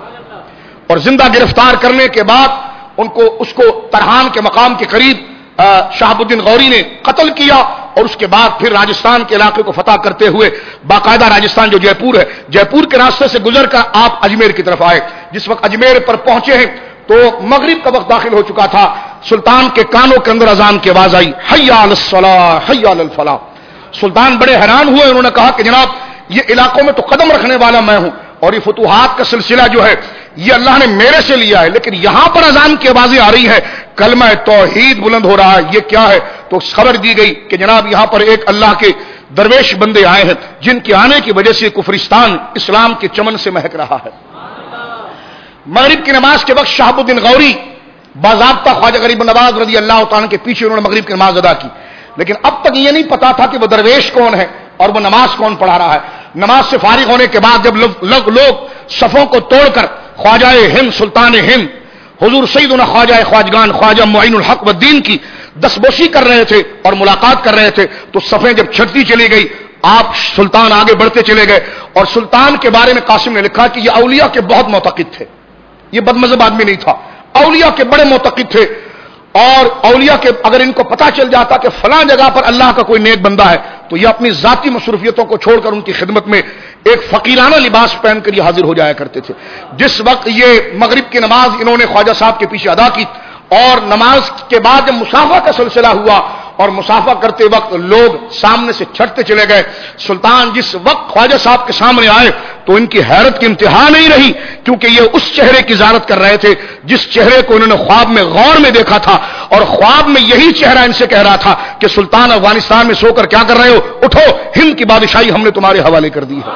اور زندہ گرفتار کرنے کے بعد اس کو ترہان کے مقام کے قریب شہاب الدین غوری نے قتل کیا، اور اس کے بعد پھر راجستھان کے علاقے کو فتح کرتے ہوئے باقاعدہ راجستھان جو جے پور ہے، جے پور کے راستے سے گزر کر آپ اجمیر کی طرف آئے۔ جس وقت اجمیر پر پہنچے ہیں تو مغرب کا وقت داخل ہو چکا تھا، سلطان کے کانوں کے اندر اذان کی آواز آئی، حی علی الصلاۃ حی علی الفلاح، سلطان بڑے حیران ہوئے، انہوں نے کہا کہ جناب یہ علاقوں میں تو قدم رکھنے والا میں ہوں، اور یہ فتوحات کا سلسلہ جو ہے یہ اللہ نے میرے سے لیا ہے، لیکن یہاں پر اذان کی آوازیں آ رہی ہے، کلمہ توحید بلند ہو رہا ہے، یہ کیا ہے؟ تو خبر دی گئی کہ جناب یہاں پر ایک اللہ کے درویش بندے آئے ہیں جن کے آنے کی وجہ سے کفرستان اسلام کے چمن سے مہک رہا ہے۔ مغرب کی نماز کے وقت شہاب الدین غوری باضابطہ خواجہ غریب نواز رضی اللہ تعالیٰ کے پیچھے انہوں نے مغرب کی نماز ادا کی، لیکن اب تک یہ نہیں پتا تھا کہ وہ درویش کون ہے اور وہ نماز کون پڑھا رہا ہے۔ نماز سے فارغ ہونے کے بعد جب لوگ صفوں کو توڑ کر خواجہ ہند سلطان ہند حضور سیدنا خواجہ خواجگان خواجہ معین الحق والدین کی دستبوسی کر رہے تھے اور ملاقات کر رہے تھے، تو صفیں جب چھٹتی چلی گئی آپ سلطان آگے بڑھتے چلے گئے، اور سلطان کے بارے میں قاسم نے لکھا کہ یہ اولیاء کے بہت معتقد تھے، یہ بدمذہب آدمی نہیں تھا، اولیاء کے بڑے معتقد تھے، اور اولیاء کے اگر ان کو پتا چل جاتا کہ فلاں جگہ پر اللہ کا کوئی نیک بندہ ہے تو یہ اپنی ذاتی مصروفیتوں کو چھوڑ کر ان کی خدمت میں ایک فقیرانہ لباس پہن کر یہ حاضر ہو جایا کرتے تھے۔ جس وقت یہ مغرب کی نماز انہوں نے خواجہ صاحب کے پیچھے ادا کی، اور نماز کے بعد جب مسافہ کا سلسلہ ہوا اور مسافہ کرتے وقت لوگ سامنے سے چھٹتے چلے گئے، سلطان جس وقت خواجہ صاحب کے سامنے آئے تو ان کی حیرت کی انتہا نہیں رہی، کیونکہ یہ اس چہرے کی زیارت کر رہے تھے جس چہرے کو انہوں نے خواب میں غور میں دیکھا تھا، اور خواب میں یہی چہرہ ان سے کہہ رہا تھا کہ سلطان افغانستان میں سو کر کیا کر رہے ہو، اٹھو، ہند کی بادشاہی ہم نے تمہارے حوالے کر دی ہے۔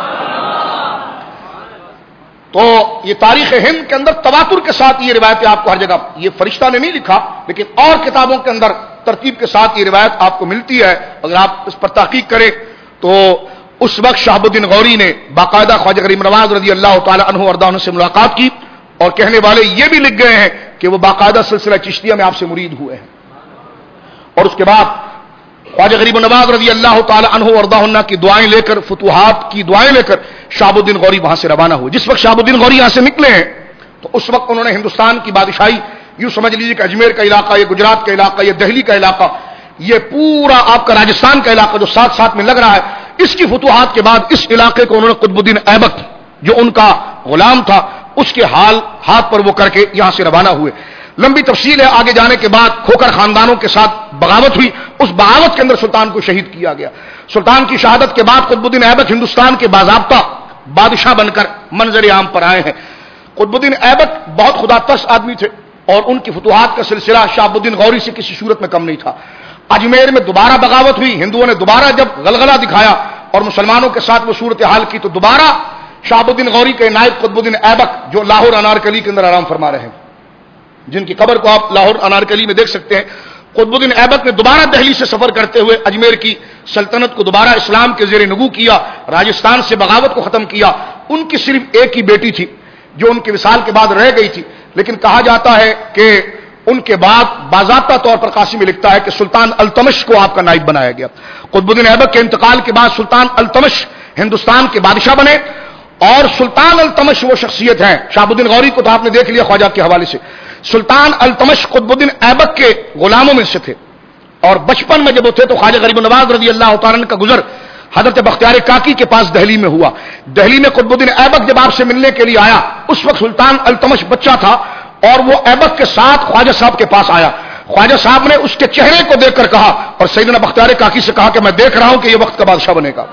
تو یہ تاریخ ہند کے اندر تواتر کے ساتھ یہ روایتیں آپ کو ہر جگہ، یہ فرشتہ نے نہیں لکھا لیکن اور کتابوں کے اندر ترتیب کے ساتھ یہ روایت آپ کو ملتی ہے، اگر آپ اس پر تحقیق کریں تو اس وقت شہاب الدین غوری نے باقاعدہ خواجہ غریب نواز رضی اللہ تعالی عنہ وارضاہ سے ملاقات کی، اور کہنے والے یہ بھی لکھ گئے ہیں کہ وہ باقاعدہ سلسلہ چشتیہ میں آپ سے مرید ہوئے ہیں، اور اس کے بعد خواجہ غریب نواز رضی اللہ تعالی عنہ وارضاہ کی دعائیں لے کر، فتوحات کی دعائیں لے کر شہاب الدین غوری وہاں سے روانہ ہوئے۔ جس وقت شہاب الدین غوری یہاں سے نکلے ہیں تو اس وقت انہوں نے ہندوستان کی بادشاہی، یوں سمجھ لیجیے کہ اجمیر کا علاقہ، یہ گجرات کا علاقہ، یہ دہلی کا علاقہ، یہ پورا آپ کا راجستھان کا علاقہ جو ساتھ ساتھ میں لگ رہا ہے، اس کی فتوحات کے بعد اس علاقے کو انہوں نے قطب الدین ایبک جو ان کا غلام تھا اس کے ہاتھ پر وہ کر کے یہاں سے روانہ ہوئے۔ لمبی تفصیل ہے، آگے جانے کے بعد کھوکر خاندانوں کے ساتھ بغاوت ہوئی، اس بغاوت کے اندر سلطان کو شہید کیا گیا۔ سلطان کی شہادت کے بعد قطب الدین ایبک ہندوستان کے باضابطہ بادشاہ بن کر منظر عام پر آئے ہیں۔ قطب الدین ایبک بہت خدا ترس آدمی تھے، اور ان کی فتوحات کا سلسلہ شہاب الدین غوری سے کسی صورت میں کم نہیں تھا۔ اجمیر میں دوبارہ بغاوت ہوئی، ہندوؤں نے دوبارہ جب غلغلہ دکھایا اور مسلمانوں کے ساتھ وہ صورتحال کی تو دوبارہ شہاب الدین غوری کے نائب قطب الدین ایبک جو لاہور انارکلی کے اندر آرام فرما رہے ہیں، جن کی قبر کو آپ لاہور انارکلی میں دیکھ سکتے ہیں، قطب الدین ایبک نے دوبارہ دہلی سے سفر کرتے ہوئے اجمیر کی سلطنت کو دوبارہ اسلام کے زیر نگو کیا، راجستھان سے بغاوت کو ختم کیا۔ ان کی صرف ایک ہی بیٹی تھی جو ان کے وصال کے بعد رہ گئی تھی، لیکن کہا جاتا ہے کہ ان کے بعد باضابطہ طور پر قاسمی لکھتا ہے کہ سلطان التمش کو آپ کا نائب بنایا گیا۔ قطب الدین ایبک کے انتقال کے بعد سلطان التمش ہندوستان کے بادشاہ بنے، اور سلطان التمش وہ شخصیت ہیں، شہاب الدین غوری کو تو آپ نے دیکھ لیا خواجہ کے حوالے سے، سلطان التمش قطب الدین ایبک کے غلاموں میں سے تھے، اور بچپن میں جب وہ تھے تو خواجہ غریب نواز رضی اللہ تعالیٰ کا گزر حضرت بختیار کاکی کے پاس دہلی میں ہوا۔ دہلی میں قطب الدین ایبک جب آپ سے ملنے کے لیے آیا اس وقت سلطان التمش بچہ تھا، اور وہ ایبک کے ساتھ خواجہ صاحب کے پاس آیا۔ خواجہ صاحب نے اس کے چہرے کو دیکھ کر کہا، اور سیدنا بختیار کاکی سے کہا کہ میں دیکھ رہا ہوں کہ یہ وقت کا بادشاہ بنے گا،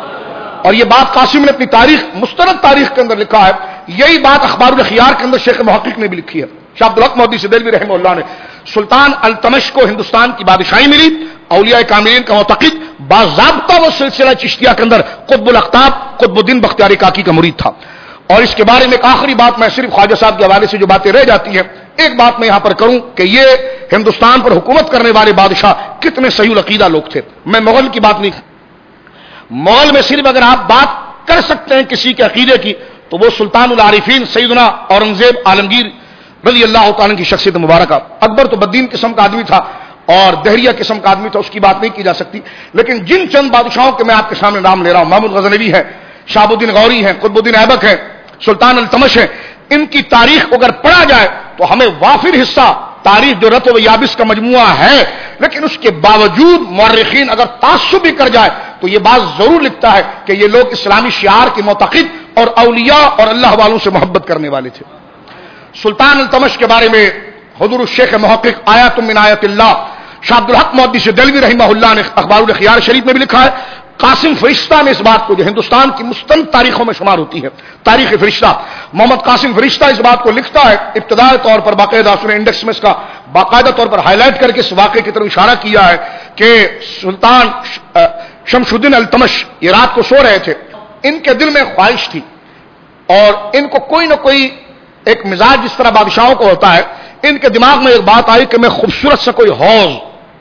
اور یہ بات قاسم نے اپنی تاریخ مستند تاریخ کے اندر لکھا ہے، یہی بات اخبار الخیار کے اندر شیخ محقق نے بھی لکھی ہے، شاہ عبدالحق محدث دہلوی رحمہ اللہ نے۔ سلطان التمش کو ہندوستان کی بادشاہی ملی، اولیاء کاملین کا معتقد، باضابطہ وہ سلسلہ چشتیہ کے اندر قطب الاقطاب قطب الدین بختیار کاکی کا مرید تھا۔ اور اس کے بارے میں ایک آخری بات، میں صرف خواجہ صاحب کے حوالے سے جو باتیں رہ جاتی ہیں ایک بات میں یہاں پر کروں کہ یہ ہندوستان پر حکومت کرنے والے بادشاہ کتنے صحیح العقیدہ لوگ تھے۔ میں مغل کی بات نہیں، مغل میں صرف اگر آپ بات کر سکتے ہیں کسی کے عقیدے کی تو وہ سلطان العارفین سیدنا اورنگزیب عالمگیر رضی اللہ تعالیٰ کی شخصیت مبارکہ۔ اکبر تو بدین قسم کا آدمی تھا اور دہریہ قسم کا آدمی تھا، اس کی بات نہیں کی جا سکتی، لیکن جن چند بادشاہوں کے میں آپ کے سامنے نام لے رہا ہوں، محمود غزنوی ہے، شہاب الدین غوری ہیں، قطب الدین ایبک ہیں، سلطان التمش ہیں، ان کی تاریخ کو اگر پڑھا جائے تو ہمیں وافر حصہ تاریخ جو رتب و یابس کا مجموعہ ہے، لیکن اس کے باوجود مورخین اگر تعصب بھی کر جائے تو یہ بات ضرور لکھتا ہے کہ یہ لوگ اسلامی شعار کے معتقد اور اولیاء اور اللہ والوں سے محبت کرنے والے تھے۔ سلطان التمش کے بارے میں حضور الشیخ محقق آیات من آیات اللہ شاہ عبدالحق محدث دہلوی رحمہ اللہ نے اخبار الخیار شریف میں بھی لکھا ہے. قاسم فرشتہ نے اس بات کو، جو ہندوستان کی مستند تاریخوں میں شمار ہوتی ہے تاریخ فرشتہ، محمد قاسم فرشتہ اس بات کو لکھتا ہے ابتدائی طور پر، باقاعدہ اس نے انڈیکس میں اس کا باقاعدہ طور پر ہائی لائٹ کر کے اس واقعے کی طرف اشارہ کیا ہے کہ سلطان شمس الدین التمش یہ رات کو سو رہے تھے. ان کے دل میں خواہش تھی اور ان کو کوئی نہ کوئی ایک مزاج جس طرح بادشاہوں کو ہوتا ہے، ان کے دماغ میں ایک بات آئی کہ میں خوبصورت سا کوئی حوض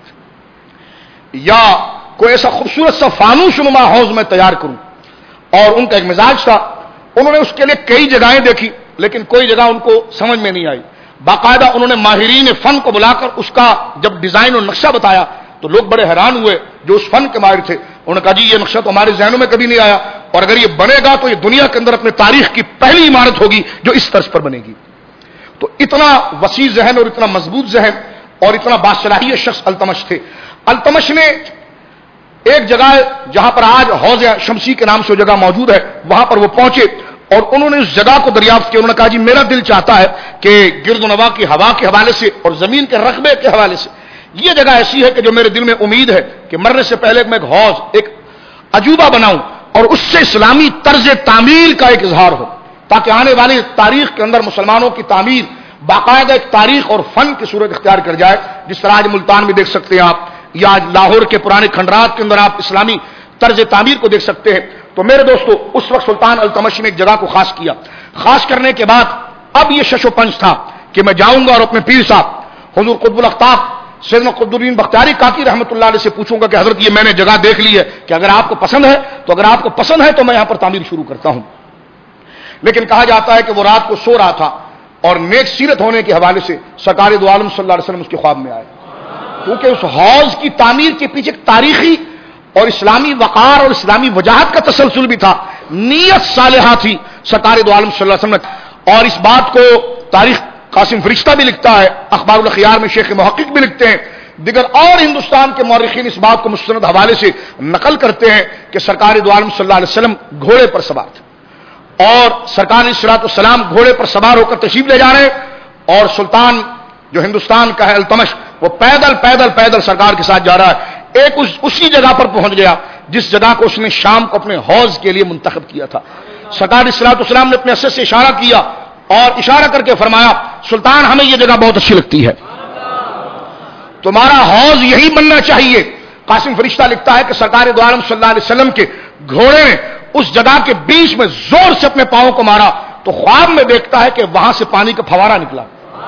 یا کوئی ایسا خوبصورت سا فانوس نما حوض میں تیار کروں. اور ان کا ایک مزاج تھا، انہوں نے اس کے لیے کئی جگہیں دیکھی لیکن کوئی جگہ ان کو سمجھ میں نہیں آئی. باقاعدہ انہوں نے ماہرین فن کو بلا کر اس کا جب ڈیزائن اور نقشہ بتایا تو لوگ بڑے حیران ہوئے جو اس فن کے ماہر تھے. انہوں نے کہا جی یہ نقشہ تو ہمارے ذہنوں میں کبھی نہیں آیا، اور اگر یہ بنے گا تو یہ دنیا کے اندر اپنے تاریخ کی پہلی عمارت ہوگی جو اس طرز پر بنے گی. تو اتنا وسیع ذہن اور اتنا مضبوط ذہن اور اتنا باصلاحیت شخص التمش تھے. التمش نے ایک جگہ جہاں پر آج حوض شمسی کے نام سے وہ جگہ موجود ہے وہاں پر وہ پہنچے اور انہوں نے اس جگہ کو دریافت کیا. انہوں نے کہا جی میرا دل چاہتا ہے کہ گرد و نواح کی ہوا کے حوالے سے اور زمین کے رقبے کے حوالے سے یہ جگہ ایسی ہے کہ جو میرے دل میں امید ہے کہ مرنے سے پہلے میں ایک حوض ایک عجوبہ بناؤں اور اس سے اسلامی طرز تعمیر کا ایک اظہار ہو، تاکہ آنے والی تاریخ کے اندر مسلمانوں کی تعمیر باقاعدہ ایک تاریخ اور فن کی صورت اختیار کر جائے. جس طرح آج ملتان میں دیکھ سکتے ہیں آپ، یا آج لاہور کے پرانے کھنڈرات کے اندر آپ اسلامی طرز تعمیر کو دیکھ سکتے ہیں. تو میرے دوستو اس وقت سلطان التمش نے ایک جگہ کو خاص کیا. خاص کرنے کے بعد اب یہ شش و پنج تھا کہ میں جاؤں گا اور اپنے پیر صاحب حضور قطب الاقطاب سیدنا قطب الدین بختیاری کاکی رحمۃ اللہ علیہ سے پوچھوں گا کہ حضرت یہ میں نے جگہ دیکھ لی ہے کہ اگر آپ کو پسند ہے تو اگر آپ کو پسند ہے تو میں یہاں پر تعمیر شروع کرتا ہوں. لیکن کہا جاتا ہے کہ وہ رات کو سو رہا تھا اور نیک سیرت ہونے کے حوالے سے سرکار دو عالم صلی اللہ علیہ وسلم اس کے خواب میں آئے، کیونکہ اس حوض کی تعمیر کے پیچھے تاریخی اور اسلامی وقار اور اسلامی وجاہت کا تسلسل بھی تھا. نیت صالحہ تھی سرکار دو عالم صلی اللہ علیہ وسلم نے. اور اس بات کو تاریخ قاسم فرشتہ بھی لکھتا ہے، اخبار الخیار میں شیخ محقق بھی لکھتے ہیں، دیگر اور ہندوستان کے مورخین اس بات کو مستند حوالے سے نقل کرتے ہیں کہ سرکار دو عالم صلی اللہ علیہ وسلم گھوڑے پر سوار تھے اور سرکار علیہ الصلوۃ والسلام گھوڑے پر سوار ہو کر تشریف لے جا رہے ہیں اور سلطان جو ہندوستان کا ہے التمش وہ پیدل پیدل پیدل سرکار کے ساتھ جا رہا ہے. ایک اسی جگہ پر پہنچ گیا جس جگہ کو اس نے شام کو اپنے حوض کے لیے منتخب کیا تھا. سرکار علیہ الصلوۃ والسلام نے اپنے عصا سے اشارہ کیا اور اشارہ کر کے فرمایا سلطان ہمیں یہ جگہ بہت اچھی لگتی ہے، تمہارا حوض یہی بننا چاہیے. قاسم فرشتہ لکھتا ہے کہ سرکار دو عالم صلی اللہ علیہ وسلم کے گھوڑے نے اس جگہ کے بیچ میں زور سے اپنے پاؤں کو مارا تو خواب میں دیکھتا ہے کہ وہاں سے پانی کا فوارہ نکلا.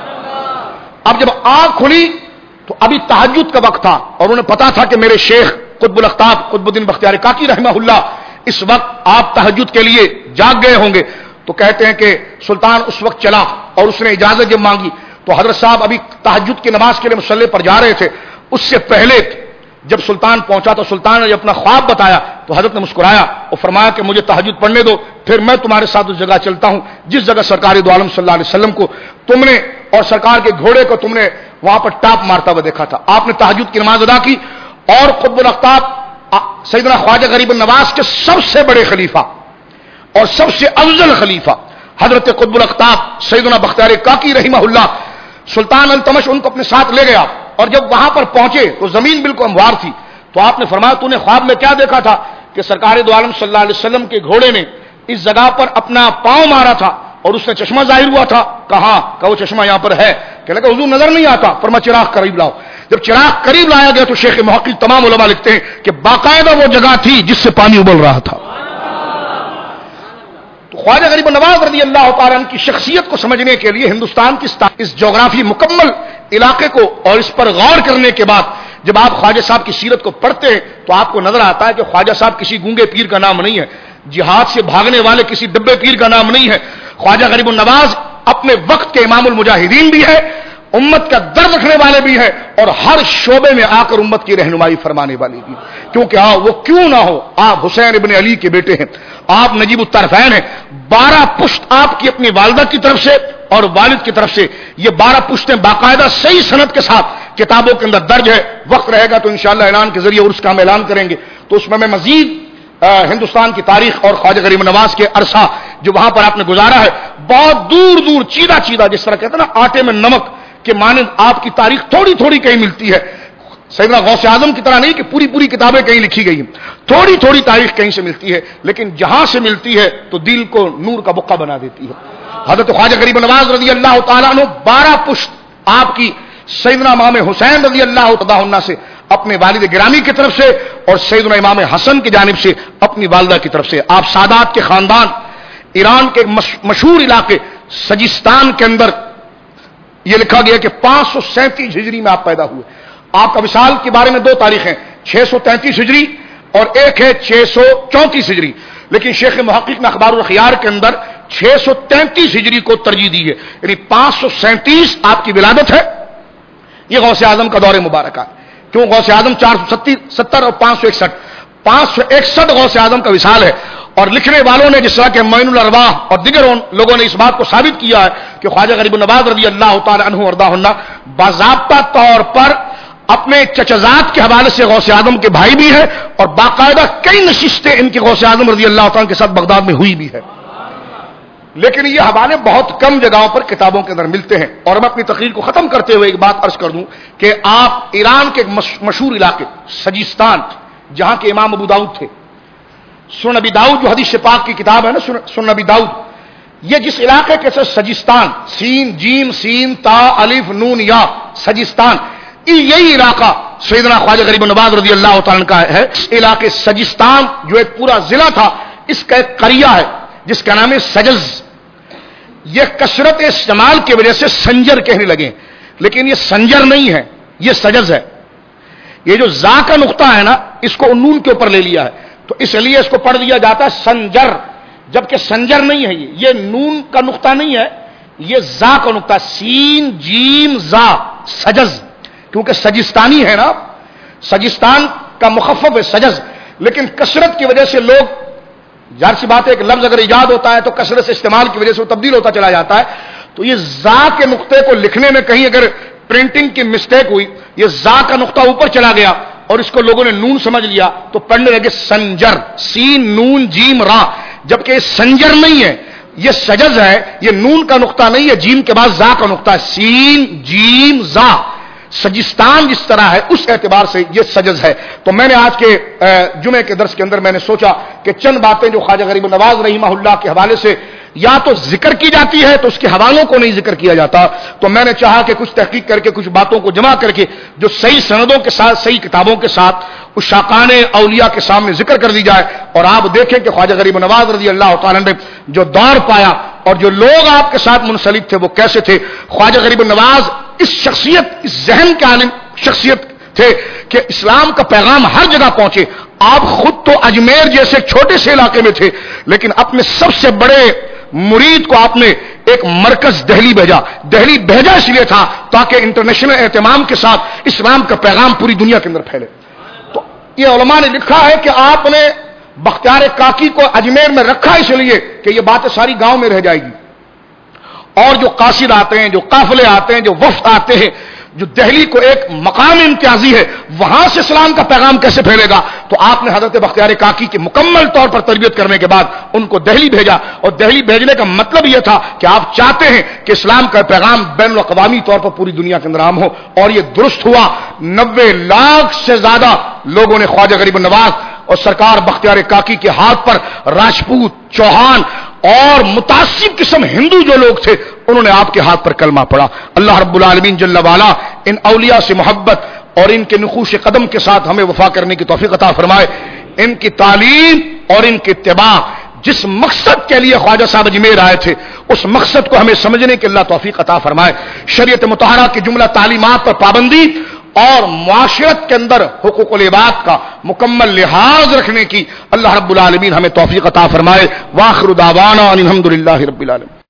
اب جب آنکھ کھلی تو ابھی تہجد کا وقت تھا اور انہیں پتا تھا کہ میرے شیخ قطب الاقطاب قطب الدین بختیاری کاکی رحمہ اللہ اس وقت آپ تہجد کے لیے جاگ گئے ہوں گے. تو کہتے ہیں کہ سلطان اس وقت چلا اور اس نے اجازت جب مانگی تو حضرت صاحب ابھی تہجد کی نماز کے لیے مصلی پر جا رہے تھے. اس سے پہلے جب سلطان پہنچا تو سلطان نے جب اپنا خواب بتایا تو حضرت نے مسکرایا اور فرمایا کہ مجھے تہجد پڑھنے دو، پھر میں تمہارے ساتھ اس جگہ چلتا ہوں جس جگہ سرکار دو عالم صلی اللہ علیہ وسلم کو تم نے اور سرکار کے گھوڑے کو تم نے وہاں پر ٹاپ مارتا ہوا دیکھا تھا. آپ نے تہجد کی نماز ادا کی اور قطب الاقطاب سیدنا خواجہ غریب النواز کے سب سے بڑے خلیفہ اور سب سے افضل خلیفہ حضرت قطب الاقطاب سیدنا بختیاری کاکی رحمہ اللہ سلطان التمش ان کو اپنے ساتھ لے گیا. اور جب وہاں پر پہنچے تو زمین بالکل ہموار تھی. تو آپ نے فرمایا تو نے خواب میں کیا دیکھا تھا کہ سرکار دو عالم صلی اللہ علیہ وسلم کے گھوڑے نے اس جگہ پر اپنا پاؤں مارا تھا اور اس نے چشمہ ظاہر ہوا تھا. کہاں کہ وہ چشمہ یہاں پر ہے. کہ لگا حضور نظر نہیں آتا، فرمایا چراغ قریب لاؤ. جب چراغ قریب لایا گیا تو شیخ محقق تمام علماء لکھتے ہیں کہ باقاعدہ وہ جگہ تھی جس سے پانی ابل رہا تھا. تو خواجہ غریب نواز رضی اللہ تعالیٰ عنہ کی شخصیت کو سمجھنے کے لیے ہندوستان کی اس جغرافی مکمل علاقے کو اور اس پر غور کرنے کے بعد جب آپ خواجہ صاحب کی سیرت کو پڑھتے ہیں تو آپ کو نظر آتا ہے کہ خواجہ صاحب کسی گونگے پیر کا نام نہیں ہے، جہاد سے بھاگنے والے کسی ڈبے پیر کا نام نہیں ہے. خواجہ غریب النواز اپنے وقت کے امام المجاہدین بھی ہے، امت کا درد رکھنے والے بھی ہیں اور ہر شعبے میں آ کر امت کی رہنمائی فرمانے والے بھی. کیونکہ وہ کیوں نہ ہو، آپ حسین ابن علی کے بیٹے ہیں، آپ نجیب الطرفین ہیں. 12 پشت آپ کی اپنی والدہ کی طرف سے اور والد کی طرف سے، یہ 12 پشتیں باقاعدہ صحیح سند کے ساتھ کتابوں کے اندر درج ہے. وقت رہے گا تو انشاءاللہ اعلان کے ذریعے اس کا ہم اعلان کریں گے تو اس میں مزید ہندوستان کی تاریخ اور خواجہ غریب نواز کے عرصہ جو وہاں پر آپ نے گزارا ہے بہت دور دور چیدہ چیدہ، جس طرح کہتے ہیں نا آٹے میں نمک کے مانند آپ کی تاریخ تھوڑی تھوڑی کہیں ملتی ہے. سیدنا غوث اعظم کی طرح نہیں کہ پوری پوری کتابیں کہیں لکھی گئی ہیں، تھوڑی تھوڑی تاریخ کہیں سے ملتی ہے، لیکن جہاں سے ملتی ہے تو دل کو نور کا بقع بنا دیتی ہے۔ حضرت خواجہ غریب نواز رضی اللہ تعالیٰ عنہ 12 پشت آپ کی سیدنا امام حسین رضی اللہ تعالیٰ عنہ سے اپنے والد گرامی کی طرف سے اور سیدنا امام حسن کی جانب سے اپنی والدہ کی طرف سے، آپ سادات کے خاندان ایران کے مشہور علاقے سجستان کے اندر یہ لکھا گیا کہ 537 ہجری میں آپ پیدا ہوئے۔ آپ کا وصال کے بارے میں 2 تاریخیں 633 ہجری اور ایک ہے 634 ہجری، لیکن شیخ محقق نے اخبار الخیار کے اندر 633 ہجری کو ترجیح دی ہے، یعنی 537 آپ کی ولادت ہے۔ یہ غوث اعظم کا دور مبارکہ ہے، کیوں غوث اعظم 470 اور 561 غوث اعظم کا وصال ہے، اور لکھنے والوں نے جس طرح کہ معین الارواح اور دیگر لوگوں نے اس بات کو ثابت کیا ہے کہ خواجہ غریب نواز رضی اللہ تعالی عنہ وارضاہ عنہ باضابطہ طور پر اپنے چچزاد کے حوالے سے غوث اعظم کے بھائی بھی ہیں، اور باقاعدہ کئی نشستیں ان کے غوث اعظم رضی اللہ تعالی کے ساتھ بغداد میں ہوئی بھی ہے، لیکن یہ حوالے بہت کم جگہوں پر کتابوں کے اندر ملتے ہیں۔ اور میں اپنی تقریر کو ختم کرتے ہوئے ایک بات عرض کر دوں کہ آپ ایران کے مشہور علاقے سجستان، جہاں کے امام ابو داؤد تھے، سنن نبی داؤد جو حدیث پاک کی کتاب ہے نا، سنن نبی داؤد، یہ جس علاقے کے سجستان، سین جیم سین تا الف نون یا سجستان، یہی علاقہ سیدنا خواجہ غریب نواز رضی اللہ تعالیٰ کا ہے۔ اس علاقے سجستان جو ایک پورا ضلع تھا، اس کا ایک قریہ ہے جس کا نام ہے سجز۔ یہ کثرت استعمال کی وجہ سے سنجر کہنے لگے، لیکن یہ سنجر نہیں ہے، یہ سجز ہے۔ یہ جو زا کا نقطہ ہے نا، اس کو نون کے اوپر لے لیا ہے، تو اس لیے اس کو پڑھ دیا جاتا ہے سنجر، جبکہ سنجر نہیں ہے، یہ نون کا نقطہ نہیں ہے، یہ زا کا نقطہ، سین جیم زا سجز، کیونکہ سجستانی ہے نا، سجستان کا مخفف ہے سجز، لیکن کثرت کی وجہ سے لوگ، ظاہر سی بات ہے کہ لفظ اگر ایجاد ہوتا ہے تو کثرت سے استعمال کی وجہ سے وہ تبدیل ہوتا چلا جاتا ہے، تو یہ زا کے نقطے کو لکھنے میں کہیں اگر پرنٹنگ کی مسٹیک ہوئی، یہ زا کا نقطہ اوپر چلا گیا اور اس کو لوگوں نے نون سمجھ لیا تو پڑھنے لگے سنجر، سین نون جیم را، جبکہ یہ سنجر نہیں ہے، یہ سجز ہے، یہ نون کا نقطہ نہیں ہے، جیم کے بعد زا کا نقطہ ہے، سین جیم زا۔ سجستان جس طرح ہے اس اعتبار سے یہ سجز ہے۔ تو میں نے آج کے جمعے کے درس کے اندر میں نے سوچا کہ چند باتیں جو خواجہ غریب نواز رحمہ اللہ کے حوالے سے یا تو ذکر کی جاتی ہے تو اس کے حوالوں کو نہیں ذکر کیا جاتا، تو میں نے چاہا کہ کچھ تحقیق کر کے کچھ باتوں کو جمع کر کے جو صحیح سندوں کے ساتھ صحیح کتابوں کے ساتھ اس شاقان اولیاء کے سامنے ذکر کر دی جائے، اور آپ دیکھیں کہ خواجہ غریب نواز رضی اللہ تعالیٰ نے جو دور پایا اور جو لوگ آپ کے ساتھ منسلک تھے وہ کیسے تھے۔ خواجہ غریب نواز اس شخصیت، اس ذہن کے عالم شخصیت تھے کہ اسلام کا پیغام ہر جگہ پہنچے۔ آپ خود تو اجمیر جیسے چھوٹے سے علاقے میں تھے، لیکن اپنے سب سے بڑے مرید کو آپ نے ایک مرکز دہلی بھیجا۔ دہلی بھیجا اس لیے تھا تاکہ انٹرنیشنل اہتمام کے ساتھ اسلام کا پیغام پوری دنیا کے اندر پھیلے۔ تو یہ علماء نے لکھا ہے کہ آپ نے بختیار کاکی کو اجمیر میں رکھا اس لیے کہ یہ باتیں ساری گاؤں میں رہ جائے گی، اور جو قاصد آتے ہیں، جو قافلے آتے ہیں، جو وفد آتے ہیں، جو دہلی کو ایک مقام امتیازی ہے، وہاں سے اسلام کا پیغام کیسے پھیلے گا؟ تو آپ نے حضرت بختیار کاکی کی مکمل طور پر تربیت کرنے کے بعد ان کو دہلی بھیجا، اور دہلی بھیجنے کا مطلب یہ تھا کہ آپ چاہتے ہیں کہ اسلام کا پیغام بین الاقوامی طور پر پوری دنیا کے اندر عام ہو، اور یہ درست ہوا۔ 90 لاکھ سے زیادہ لوگوں نے خواجہ غریب نواز اور سرکار بختیار کاکی کے ہاتھ پر، راجپوت، چوہان اور متعصب قسم ہندو جو لوگ تھے، انہوں نے آپ کے ہاتھ پر کلمہ پڑھا۔ اللہ رب العالمین جل وعلا ان اولیاء سے محبت اور ان کے نقوش قدم کے ساتھ ہمیں وفا کرنے کی توفیق عطا فرمائے۔ ان کی تعلیم اور ان کی اتباع، جس مقصد کے لیے خواجہ صاحب اجمیر آئے تھے، اس مقصد کو ہمیں سمجھنے کی اللہ توفیق عطا فرمائے۔ شریعت مطہرہ کی جملہ تعلیمات پر پابندی اور معاشرت کے اندر حقوق العباد کا مکمل لحاظ رکھنے کی اللہ رب العالمین ہمیں توفیق عطا فرمائے۔ وآخر دعوانا ان الحمد للہ رب العالمین۔